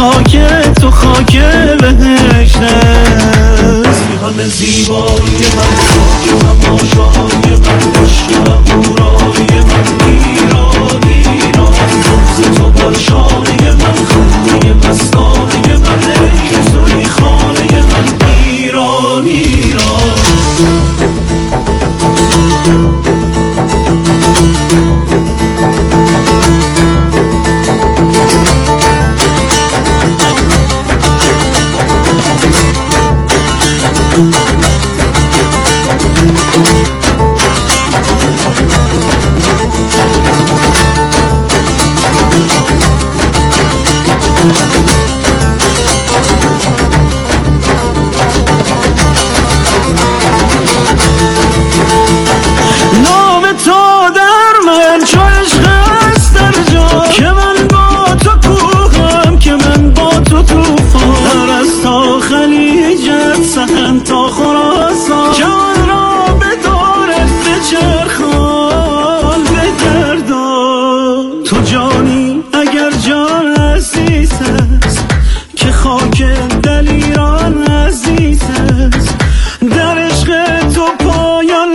خاک تو خاک بهشت جهان زیبایی من خاک تماشای من عشق هورای من ایران ایران روز تو بر شانه من خانه مستانه من ای توی خانه من ایران ایران تا خراسان جان را به دورت بچرخان بگردان تو جانی اگر جان عزیز است که خاک دل ایران عزیز است در عشق تو پایان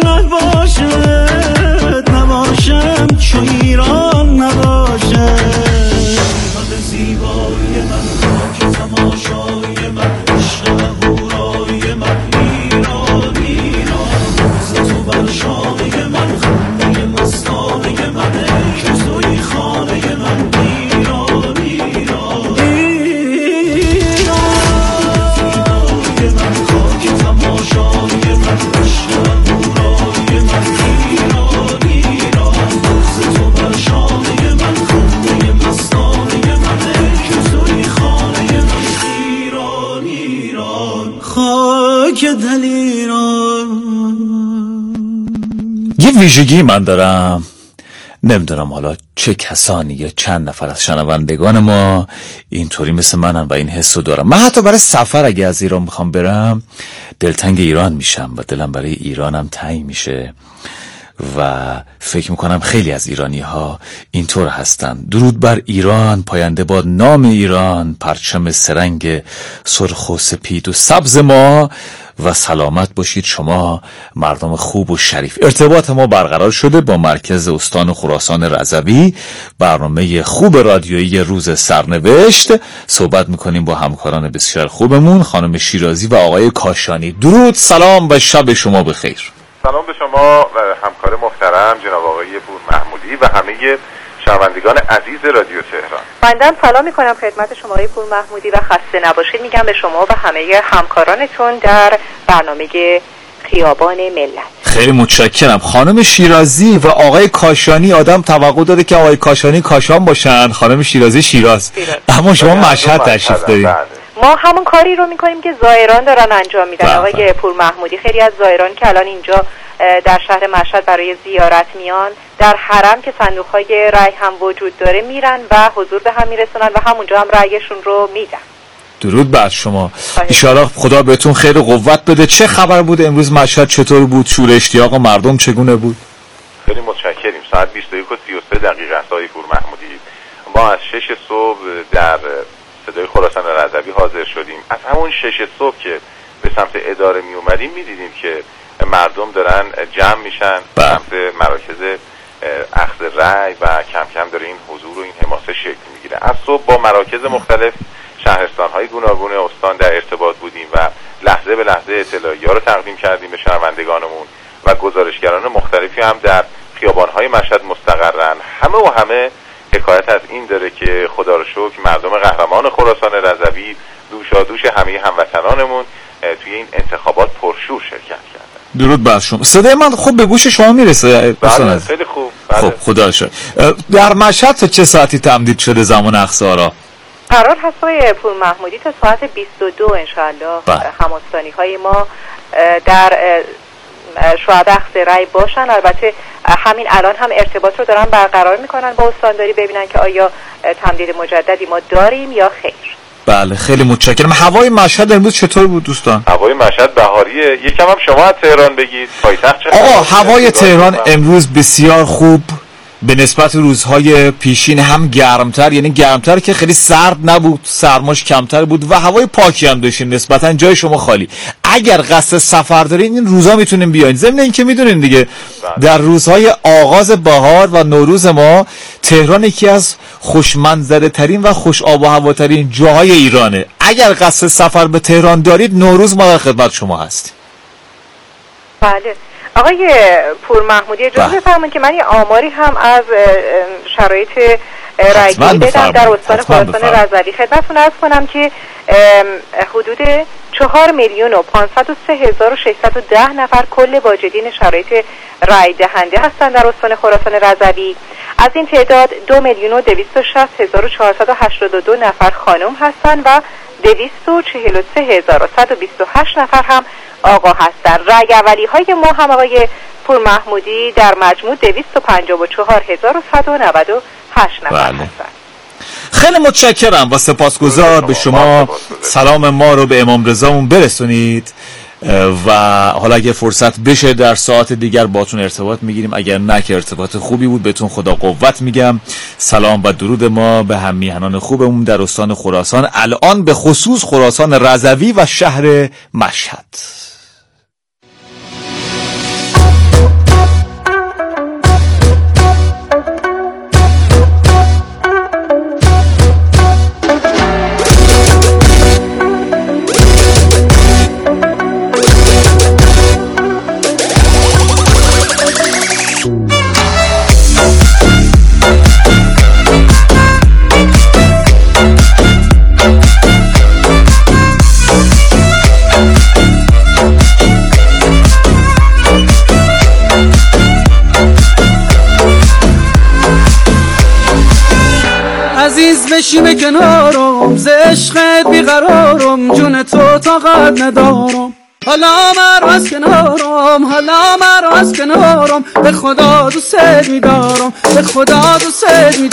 نباشد نباشم چو ایران نباشد حال زیبایی من خاک تماشای من عشق هورای من ایران ایران روز تو بر شانه من خانه مستانه من ای توی خانه من ایران ایران ایران من خاک تماشای من عشق هورای من ایران ایران روز تو بر شانه من خانه مستانه من ای توی خانه من ایران ایران خاک دل ایران. یه ویژگی من دارم، نمیدونم حالا چه کسانی یا چند نفر از شنوندگان ما اینطوری مثل منن و این حسو دارم. من حتی برای سفر اگه از ایران میخوام برم دلتنگ ایران میشم و دلم برای ایرانم تنگ میشه و فکر میکنم خیلی از ایرانی ها اینطور هستن. درود بر ایران، پاینده باد نام ایران، پرچم سرنگ سرخ و سپید و سبز ما و سلامت باشید شما مردم خوب و شریف. ارتباط ما برقرار شده با مرکز استان خراسان رضوی، برنامه خوب رادیویی روز سرنوشت. صحبت میکنیم با همکاران بسیار خوبمون خانم شیرازی و آقای کاشانی. درود، سلام و شب شما بخیر. سلام به شما و همکار محترم جناب آقای پور محمودی و همه شنوندگان عزیز رادیو تهران. بنده سلام میکنم خدمت شما آقای پور محمودی و خسته نباشید میگم به شما و همه همکارانتون در برنامه خیابان ملت. خیلی متشکرم. خانم شیرازی و آقای کاشانی، آدم توقع داره که آقای کاشانی کاشان باشن، خانم شیرازی شیراز. اما شما مشهد تشریف دارید. ما همون کاری رو میکنیم که زائران دارن انجام میدن. آقای پور محمودی، خیلی از زائران که الان اینجا در شهر مشهد برای زیارت میان، در حرم که صندوق‌های رأی هم وجود داره میرن و حضور به هم میرسونن و همونجا هم رأیشون رو میدن. درود بر شما. ان خدا بهتون خیر و قوت بده. چه خبر بود امروز مشهد؟ چطور بود؟ شور اشتیاق مردم چگونه بود؟ خیلی متشکریم. ساعت 21:33 است آقای پور محمودی. ما از 6 صبح در صدای خراسان رضوی حاضر شدیم. از همون 6 صبح که به سمت اداره می اومدیم می‌دیدیم که مردم دارن جمع میشن به سمت مراکز اخذ رأی و کم کم داره این حضور و این حماسه شکل میگیره. از صبح با مراکز مختلف شهرستان‌های گوناگون استان در ارتباط بودیم و لحظه به لحظه اطلاعیه‌ها رو تقدیم کردیم به شنوندگانمون و گزارشگران مختلفی هم در خیابان‌های مشهد مستقرن. همه حکایت از این داره که خدا رو شکر مردم قهرمان خراسان رضوی دوشادوش همه هموطنانمون توی این انتخابات پرشور شرکت کردن. درود بر شما. صدای من خوب به گوش شما میرسه؟ بله خیلی خوب. خب خدا رو شکر. در مشهد تا چه ساعتی تمدید شده زمان اخذارا؟ قرار هست آقای پور محمودی تا ساعت 22 انشاءالله هماستانی های ما در شاید اخذ رأی باشن. البته همین الان هم ارتباط رو دارن برقرار میکنن با استانداری ببینن که آیا تمدید مجددی ما داریم یا خیر. بله خیلی متشکرم. هوای مشهد امروز چطور بود دوستان؟ هوای مشهد بهاریه. یکم هم شما از تهران بگید پایتخت. آقا هوای تهران امروز بسیار خوب، به نسبت روزهای پیشین هم گرمتر، یعنی گرمتر که خیلی سرد نبود، سرماش کمتر بود و هوای پاکی هم داشتین، نسبتا جای شما خالی. اگر قصد سفر دارین این روزا میتونین بیاین. ضمن اینکه میدونین دیگه در روزهای آغاز بهار و نوروز ما تهران یکی از خوشمنظره ترین و خوش آب و هواترین جاهای ایرانه. اگر قصد سفر به تهران دارید نوروز ما در خدمت شما هستیم. بله آقای پور محمودی، اجازه بفرمایید که من یه آماری هم از شرایط رایگیری بدم در استان خراسان رضوی خدمتتون عرض کنم که حدود 4,503,610 نفر کل واجدین شرایط رای دهنده هستند در استان خراسان رضوی. از این تعداد 2,260,482 نفر خانم هستند و 243,128 نفر هم آقا هستند. رای اولی های ما هم آقای پور محمودی در مجموع 254,198 نفر هستند. خیلی متشکرم و سپاسگزار به شما. سلام ما رو به امام رضامون برسونید و حالا اگه فرصت بشه در ساعت دیگر باتون ارتباط میگیریم، اگر نه که ارتباط خوبی بود بهتون خدا قوت میگم. سلام و درود ما به هم میهنان خوبمون در استان خراسان، الان به خصوص خراسان رضوی و شهر مشهد. عزیز بشیم کنارم، ز عشقت بیقرارم، جون تو طاقت ندارم. حالا مرو از کنارم، حالا مرو از کنارم، به خدا دوست می‌دارم، به خدا دوست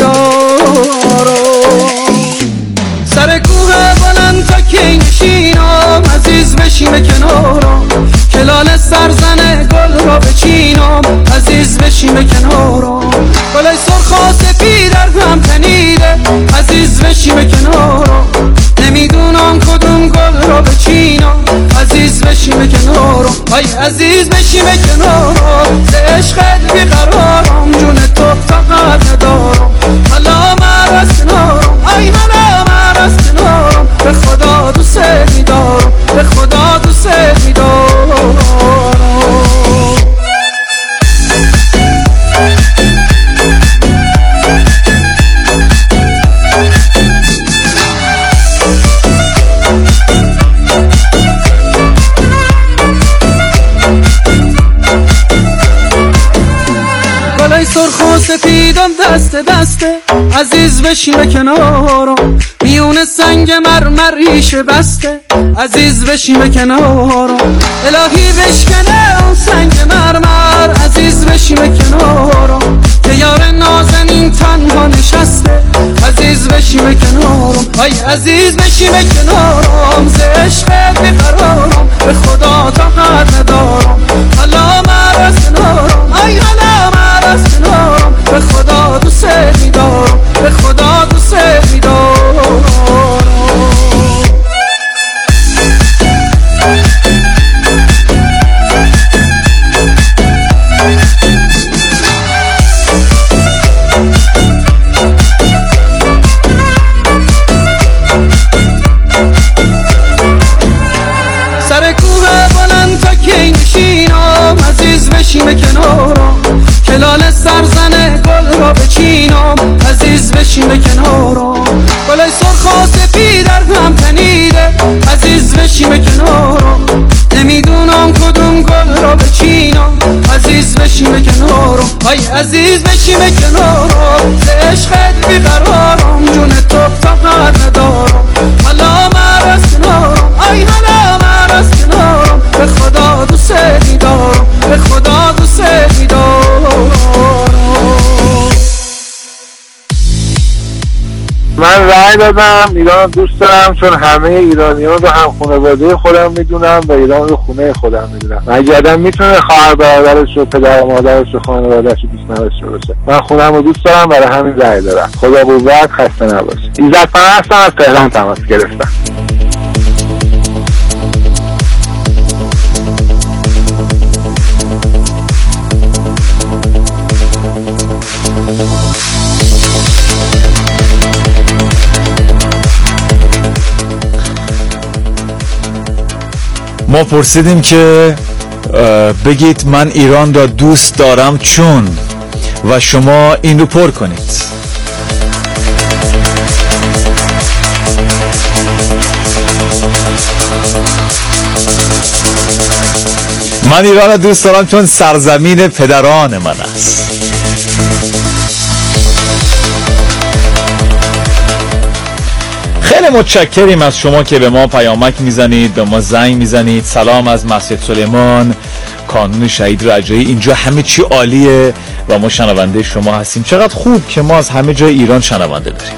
می‌دارم. سر کوه بلند تا کی نشینم، عزیز بشیم کنارم، کلال سرزن گل را بچینم، عزیز بشیم کنارم. گلای سرخ و سفید در هم تنیده، عزیز بشیم کنارم، نمیدونم کدوم گل را بچینم، عزیز بشیم کنارم. ای عزیز بشیم کنارم، ز عشقت بیقرارم، جون تو طاقت ندارم. حالا مرو از کنارم، ای حالا مرو از کنارم، به خدا دوست می‌دارم، به خدا دوست می‌دارم. گلای سرخ و سفیدم دست دسته، عزیز بشیم کنارم، میون سنگ مرمر ریشه بسته، عزیز بشیم کنارم. الهی بشکنه اون سنگ مرمر، عزیز بشیم کنارم، که یار نازنین تنها نشسته، عزیز بشیم کنارم. ای عزیز بشیم کنارم، ز عشقت بیقرارم، به خدا طاقت ندارم. حالا مرو از کنارم، ای حالا مرو از کنارم، به خدا دوست می‌دارم، به خدا دوست می‌دارم. سر کوه بلند تا کی نشینم، عزیز بشیم کنارم، کلال سرزن گل را بچینم، عزیز بشیم کنارم. گلای سرخ و سفید در هم تنیده، عزیز بشیم کنارم، نمیدونم کدوم گل را بچینم، عزیز بشیم کنارم. ای عزیز بشیم کنارم، ز عشقت بیقرارم، جون تو طاقت ندارم. حالا مرو از کنارم، ای حالا مرو از کنارم، به خدا دوست می‌دارم، به خدا دوست می‌دارم. من رأی دادم ایران دوست دارم، چون همه ایرانیان رو هم خانواده خودم میدونم و ایران رو خونه خودم میدونم. اگه آدم میتونه خواهر برادرش و پدر و مادرش و خانواده‌اش رو دوست نداشته باشه، من خونم رو دوست دارم، برای همین رأی دادم. خدا قوت، خسته نباشه. عزت پرستم، از تهران تماس گرفتم. ما پرسیدیم که بگید من ایران را دوست دارم چون، و شما این رو پر کنید. من ایران را دوست دارم چون سرزمین پدران من است. خیلی متشکریم از شما که به ما پیامک میزنید، به ما زنگ میزنید. سلام از مسجد سلیمان، کانون شهید رجایی. اینجا همه چی عالیه و ما شنونده شما هستیم. چقدر خوب که ما از همه جای ایران شنونده داریم.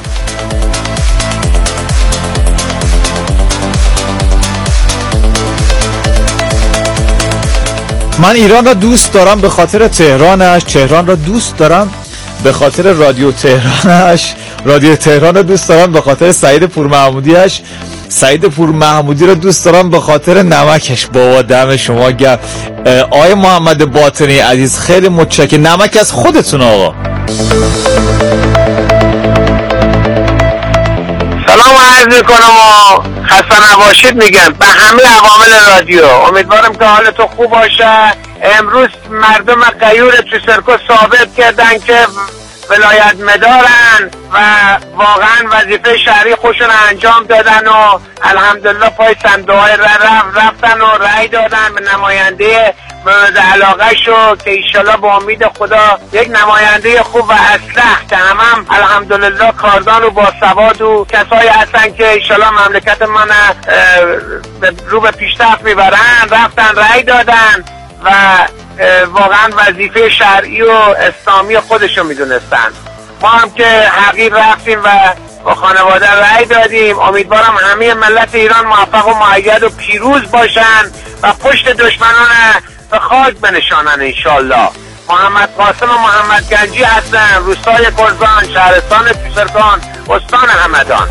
من ایران را دوست دارم به خاطر تهرانش، تهران را دوست دارم به خاطر رادیو تهرانش، رادیو تهران رو دوست دارم به خاطر سعید پورمحمودیش، سعید پورمحمودی رو دوست دارم به خاطر نمکش. بابا دم شما گرم آقای محمد باطنی عزیز، خیلی متشکرم. نمک از خودتون آقا. سلام عرض میکنم و خسته نباشید میگم به همه عوامل رادیو. امیدوارم که حالتون خوب باشه. امروز مردم غیور تو سرکو ثابت کردن که ولایت مدارن و واقعا وظیفه شهری خودشون انجام دادن و الحمدلله پای صندوق‌های رفتن و رأی دادن به نماینده مورد علاقه شو که ایشالله با امید خدا یک نماینده خوب و اصلح که هم الحمدلله کاردان و باسواد و کسایی هستن که ایشالله مملکت من رو به پیشرفت میبرن. رفتن رأی دادن و واقعا وظیفه شرعی و اسلامی خودشو میدونستن. ما هم که حقیر رفتیم و با خانواده رأی دادیم. امیدوارم همه ملت ایران موفق و مؤید و پیروز باشن و پشت دشمنان به خاک بنشانن انشالله. محمد قاسم و محمد گنجی هستن، روستای گلزان، شهرستان پیشرکان، استان همدان.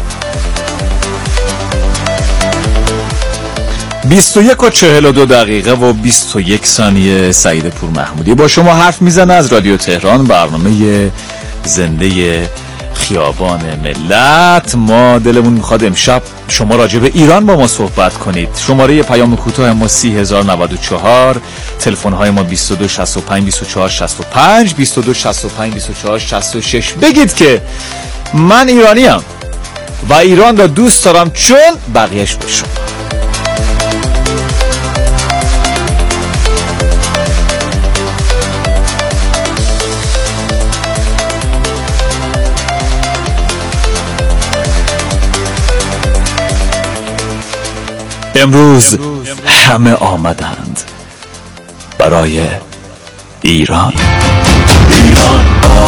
21:42 و 21 ثانیه. سعید پورمحمودی با شما حرف میزنه از رادیو تهران، برنامه زنده خیابان ملت. ما دلمون میخواد امشب شما راجع به ایران با ما صحبت کنید. شماره پیام کوتاه ما 30,094، تلفن های ما 22 65 24 65 22 65 24 66. بگید که من ایرانیم و ایران را دوست دارم چون بقیهش به شما. امروز همه آمدند برای ایران. ایران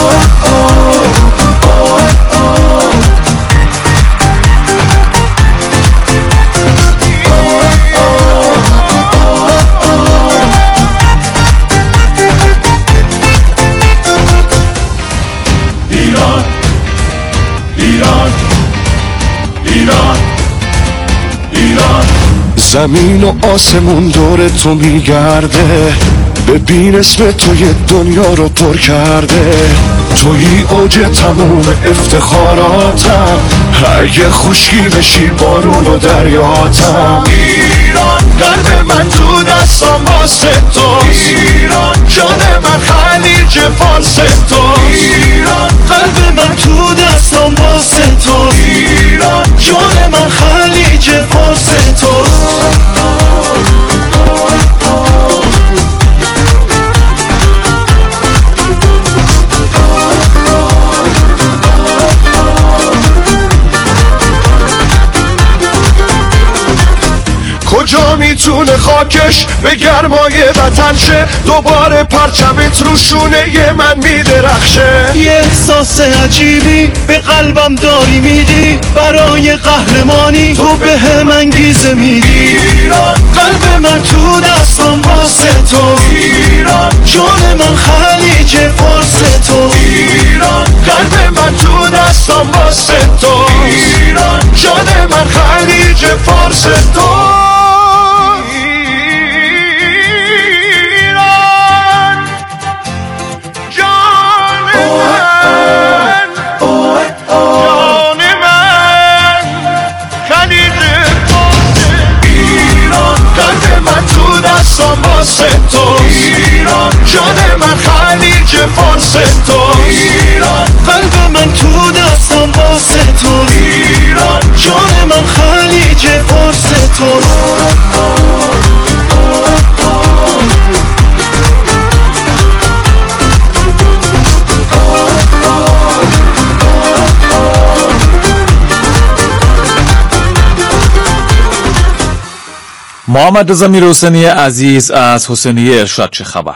زمین و آسمون دور تو میگرده، ببین اسم تو یه دنیا رو پر کرده. توی اوج تموم افتخاراتم، اگه خشکی بشی بارون و دریاتم. ایران قلب من تو دستم واسه تو، ایران جان من خلیج فارس تو، ایران قلب من تو دستم واسه تو، ایران جان من خلیج فارس تو. کجا ستون خاکش به گرمای وطن شه، دوباره پرچمت رو شونه من میدرخشه. یه احساس عجیبی به قلبم داری میدی، برای قهرمانی تو به هم انگیزه میدی. ایران قلب من تو دستم واسه تو، ایران جان من خلیج فارس تو، ایران قلب من تو دستم واسه تو، ایران جان من خلیج فارس تو. واسه تو ایران جان من خلیج فارس تو، ایران قلب من تو دستم واسه تو، ایران جان من خلیج فارس تو. محمد رضا میرحسینی عزیز از حسینیه ارشاد، چه خبر؟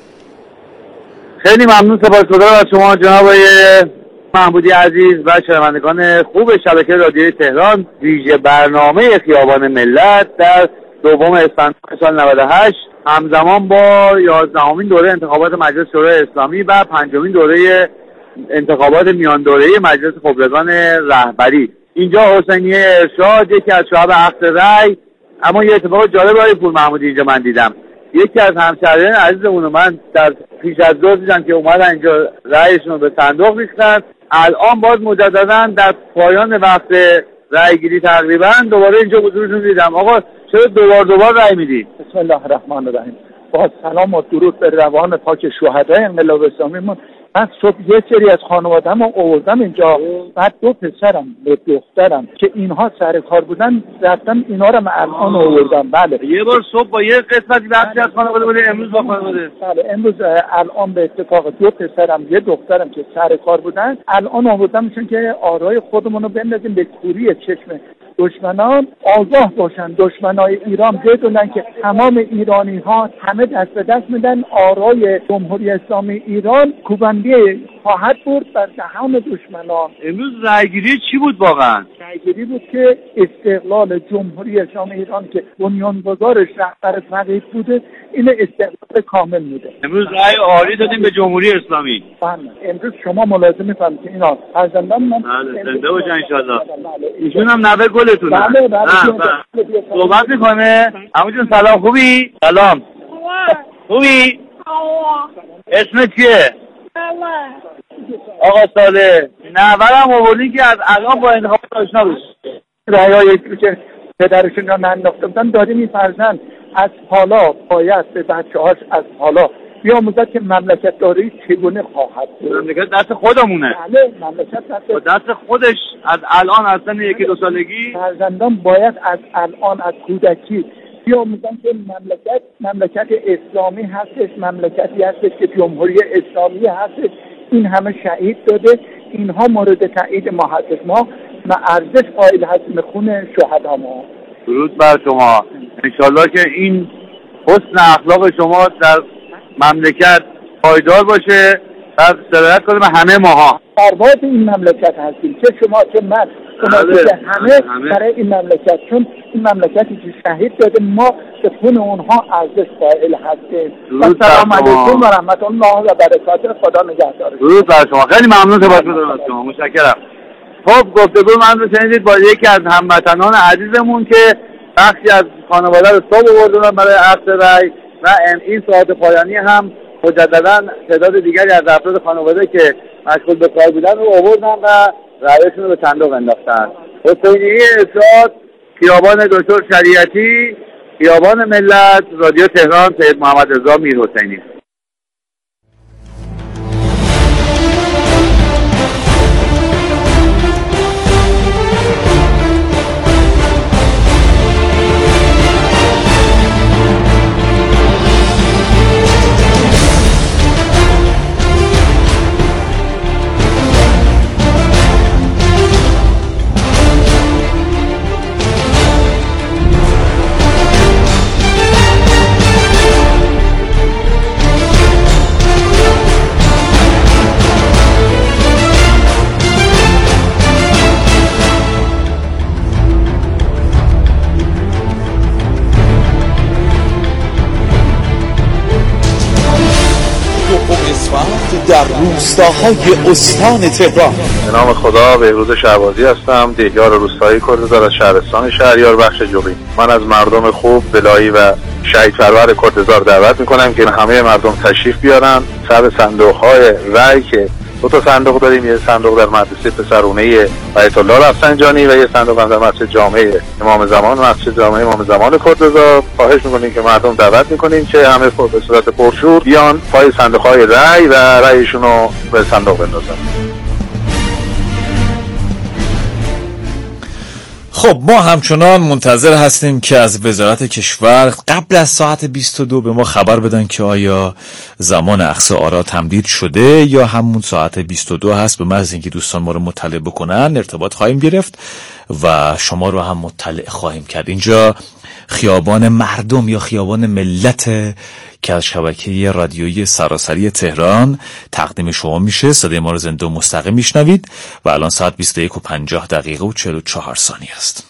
خیلی ممنون، سپاسگزارم از شما جناب محمودی عزیز و شنوندگان خوب شبکه رادیوی تهران. ویژه برنامه خیابان ملت در دوم اسفند سال 98 همزمان با 11مین دوره انتخابات مجلس شورای اسلامی و 5مین دوره انتخابات میان دوره‌ای مجلس خبرگان رهبری. اینجا حسینیه ارشاد یکی از شعب اخذ رأی. اما یه اتفاق جالب برای پور محمودی اینجا من دیدم. یکی از همشهریان عزیزمون رو من در پیش از ظهر دیدم که اومدن اینجا رأیشون رو به صندوق ریختن. الان باز مجددا در پایان وقت رأیگیری تقریبا دوباره اینجا حضورشون دیدم. آقا چرا دوبار رأی میدید؟ بسم الله الرحمن الرحیم. با سلام و درود به روان پاک شهدای انقلاب اسلامیمون. من صبح یه سری از خانواده‌مو آوردم اینجا، بعد 2 پسرم و دخترم که اینها سر کار بودن رفتم اینا رو الان آوردم. بله یه بار صبح با یه قسمتی بخشی از خانواده بوده، امروز با خانواده. بله امروز الان به اتفاق 2 پسرم یه دخترم که سر کار بودن الان آوردمشون که آرای خودمون رو بندازیم به کوری چشم دشمنان. آگاه باشن دشمنای ایران، بدونن که تمام ایرانی ها همه دست به دست میدن. آرای جمهوری اسلامی ایران کوبنده خواهد بود بر دهان دشمنان. امروز رأیگیری چی بود واقعا؟ رأیگیری بود که استقلال جمهوری اسلامی ایران که بنیانگذارش رهبر فقید بوده، این استقلال کامل بوده. امروز رأی عالی دادیم به جمهوری اسلامی. بله امروز شما ملاحظه می‌فرمایید که اینا فرزندان من زنده باشن ان شاءالله. ایشون هم نوه گلتونه. بله صحبت میکنه. عمو جون سلام، خوبی؟ سلام. خوبی؟ اسمت چیه؟ آقا صالح. نوه‌رم آوردین که از الان با انتخابات آشنا بشه. رأیایی که پدرشون رو ننداخته بودن دادیم این فرزند از حالا باید به بچه‌هاش از حالا بیاموزد که مملکت داری چگونه خواهد بود. مملکت دست خودمونه. بله مملکت دست خودش. از الان از سن 1-2 سالگی فرزندان باید از الان از کودکی بیاموزن که مملکت اسلامی هستش، مملکتی هستش که جمهوری اسلامی هستش. این همه شهید داده، اینها مورد تایید ما هستش. ما ارزش قائل هستیم خون شهدا ما. درود بر شما. انشالله که این حسن اخلاق شما در مملکت پایدار باشه و سرایت کنه به همه ماها. سرباز این مملکت هستیم، چه شما چه من، که همه برای این مملکت، چون این مملکتی که شهید داده ما به خون اونها ارزش قائل هستیم. السلام علیکم و رحمت الله و برکاته. خدا نگهدارتون. درود بر شما. خیلی ممنون از شما. متشکرم. خب گفتگو من رو شنیدید با یکی از هموطنان عزیزمون که بخشی از خانواده رو صبح آوردن برای عقد رأی و این ساعت پایانی هم مجددا تعداد دیگری از افراد خانواده که مشغول به کار بودن رو آوردن و رأیشون رو به صندوق انداختن. حسینیه ارشاد، خیابان دکتر شریعتی، خیابان ملت، رادیو تهران، سید محمد رضا میرحسینی. در روستاهای استان تهران. به نام خدا، بهروز شهبازی هستم، دهیار روستایی کردزار از شهرستان شهریار بخش جوی. من از مردم خوب بلایی و شهید پرور کردزار دعوت میکنم که همه مردم تشریف بیارن سر صندوق‌های رای که 2 صندوق داریم. یه صندوق در مدرسه پسرونه آیت الله رفسنجانی و یه صندوق در مسجد جامع امام زمان، مسجد جامع امام زمان کردزار. خواهش میکنیم که مردم دعوت میکنیم که همه به صورت پرشور بیان پای صندوق‌های رای و رایشون رو به صندوق بندازن. خب ما همچنان منتظر هستیم که از وزارت کشور قبل از ساعت 22 به ما خبر بدن که آیا زمان اخذ آرا تمدید شده یا همون ساعت 22 هست. به محض اینکه دوستان ما رو مطلع بکنن ارتباط خواهیم گرفت و شما رو هم مطلع خواهیم کرد. اینجا خیابان مردم یا خیابان ملت که از شبکه رادیویی سراسری تهران تقدیم شما میشه. صدای ما رو زنده و مستقیم میشنوید و الان ساعت 21:50 و 44 ثانیه است.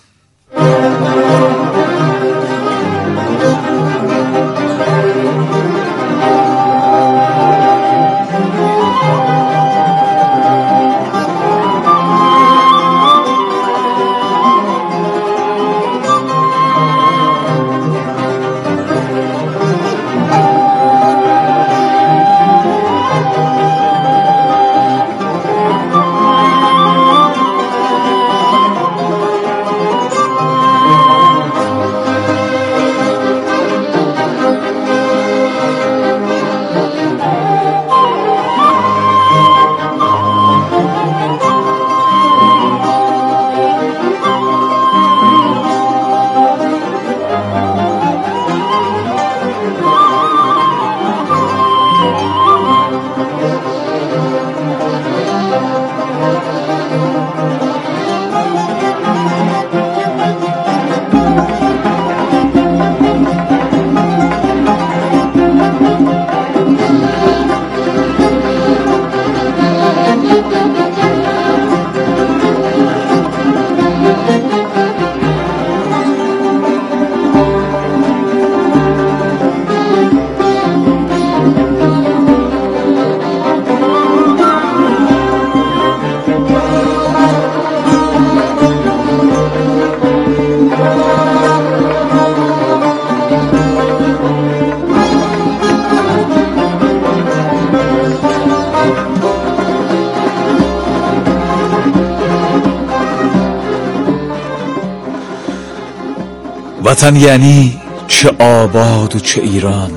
وطن یعنی چه آباد و چه ایران،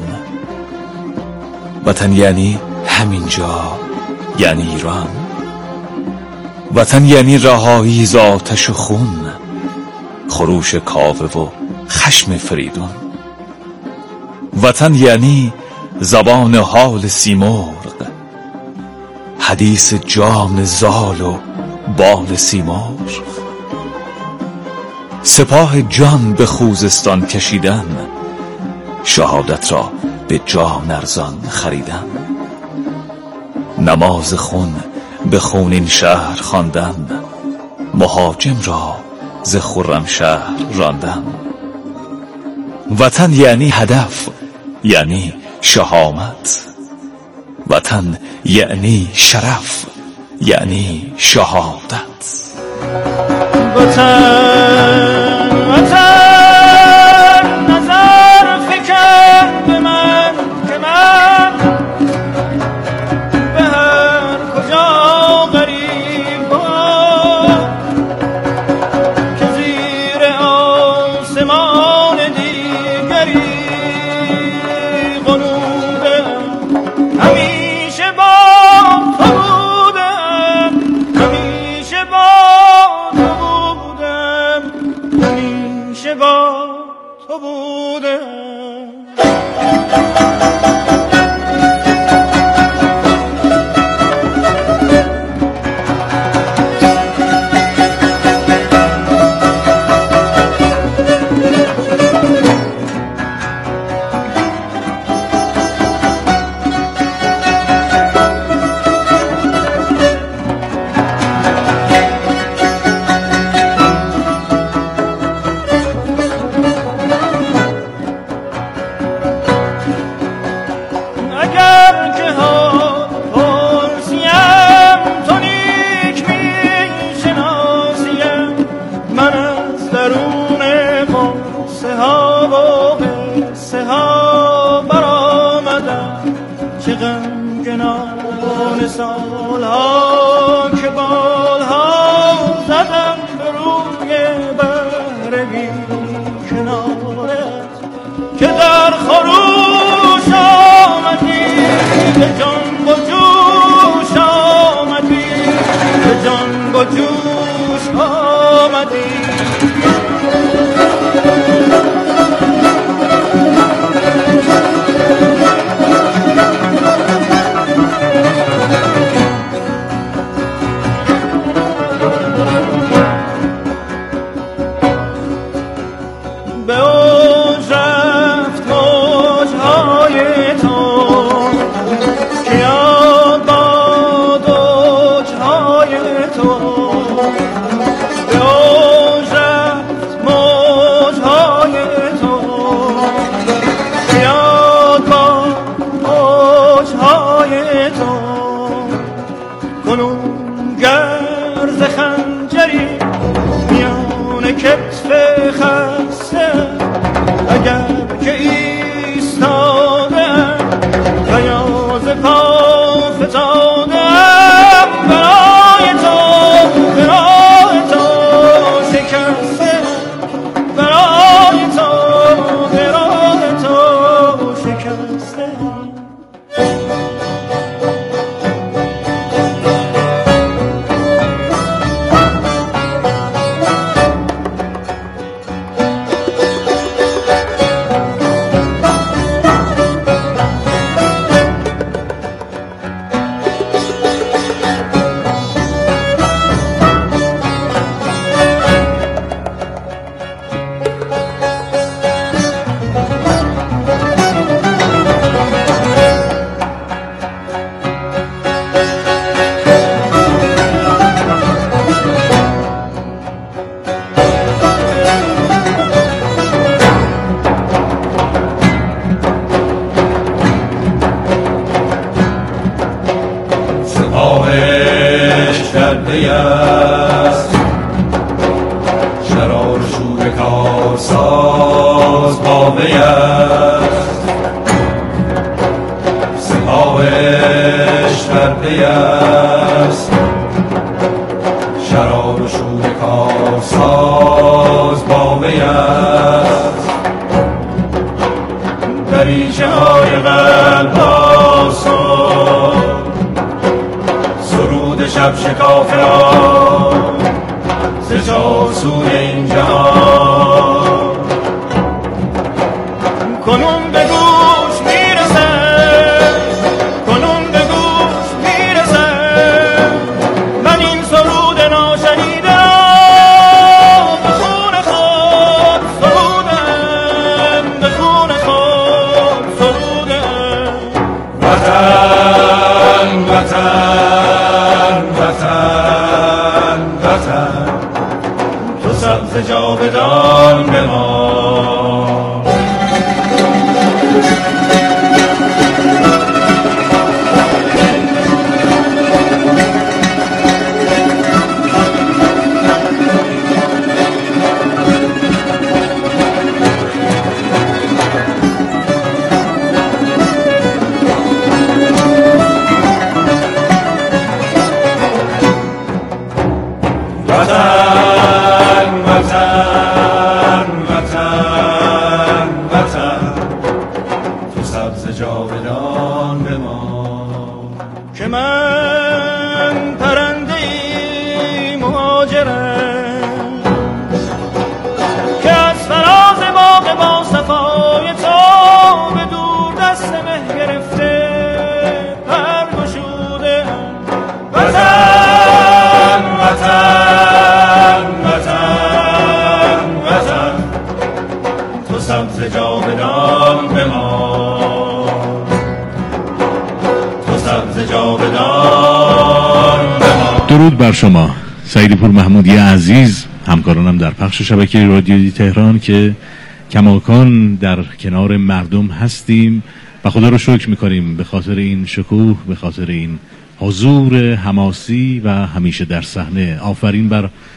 وطن یعنی همینجا یعنی ایران، وطن یعنی رهایی ز آتش و خون، خروش کاوه و خشم فریدون، وطن یعنی زبان حال سیمرغ، حدیث جام زال و بال سیمرغ، سپاه جان به خوزستان کشیدن، شهادت را به جان ارزان خریدن، نماز خون به خونین شهر خواندن، مهاجم را ز خرمشهر راندن، وطن یعنی هدف یعنی شهامت، وطن یعنی شرف یعنی شهادت. نظر فکر به من که من به هر کجا غریب که زیر آسمان دیگری غنودم، همیشه با تو بودم، همیشه با سالها که بالها زدم به روی بحر بی کنارت که در خروش آمدی به جنب و جوش آمدی به جنب و جوش آمدی درود بر شما. سعید پور محمودی عزیز، همکارانم در پخش شبکه رادیویی تهران که کماکان در کنار مردم هستیم و خدا رو شکر میکنیم به خاطر این شکوه، به خاطر این حضور حماسی و همیشه در صحنه. آفرین بر